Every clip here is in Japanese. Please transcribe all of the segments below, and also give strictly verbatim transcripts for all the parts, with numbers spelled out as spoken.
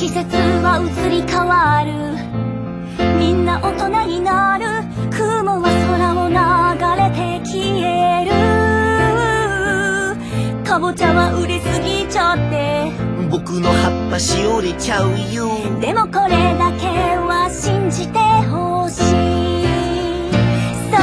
季節は移り変わる、みんな大人になる、雲は空を流れて消える、かぼちゃは売れすぎちゃって僕の葉っぱしおれちゃうよ。 でもこれだけは信じてほしい。そう、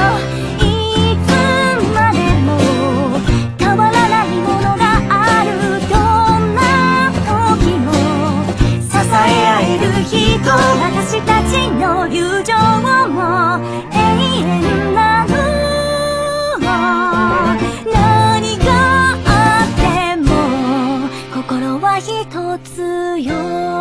いつまでも変わらないものがある、どんな時も支え合える人、私たちの友情も永遠なの。何があっても心は一つよ。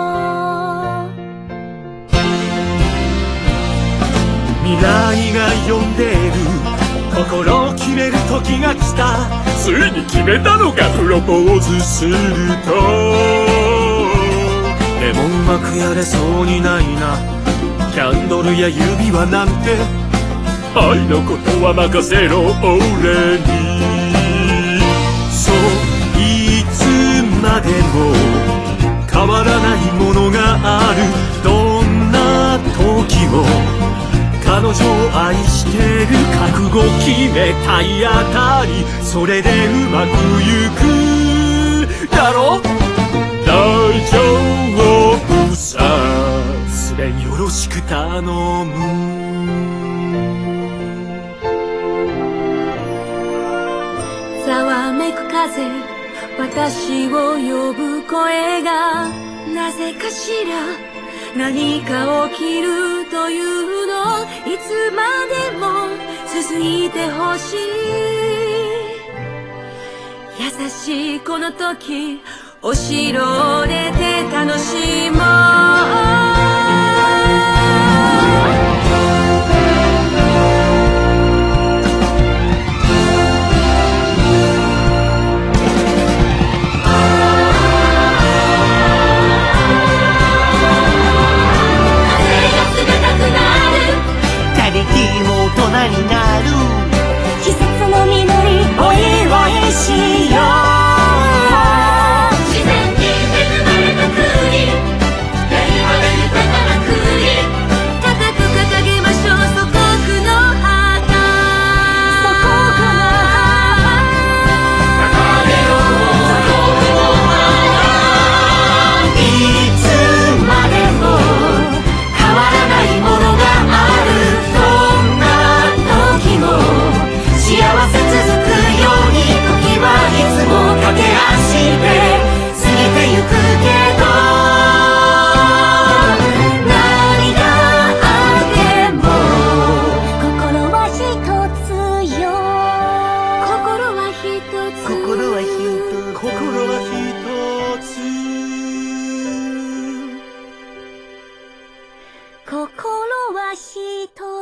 未来が呼んでる、心を決める時が来た。ついに決めたのか、プロポーズすると。でもうまくやれそうにないな、キャンドルや指輪なんて。愛のことは任せろ俺に。そう、いつまでも変わらないものがある、どんな時も彼女を愛してる、覚悟決めたいあたり、それでうまくゆくだろ。大丈夫さ、すでによろしく頼む。 ざわめく風、私を呼ぶ声がなぜかしら、何か起きるというの、いつまでも続いてほしい。優しいこの時、お城を出て楽しもう。 になる季節の実りお祝いしよう。自然に恵まれた国、やりまれる宝国、高く掲げましょう祖国の旗。祖国の旗、掲げよう祖国の旗。いつまでも変わらないものがある、幸せ続くように、時はいつも駆け足で過ぎてゆくけど、何があっても心は一つよ。心は一つ、 心は一つ、 心は一つ、 心は一つ。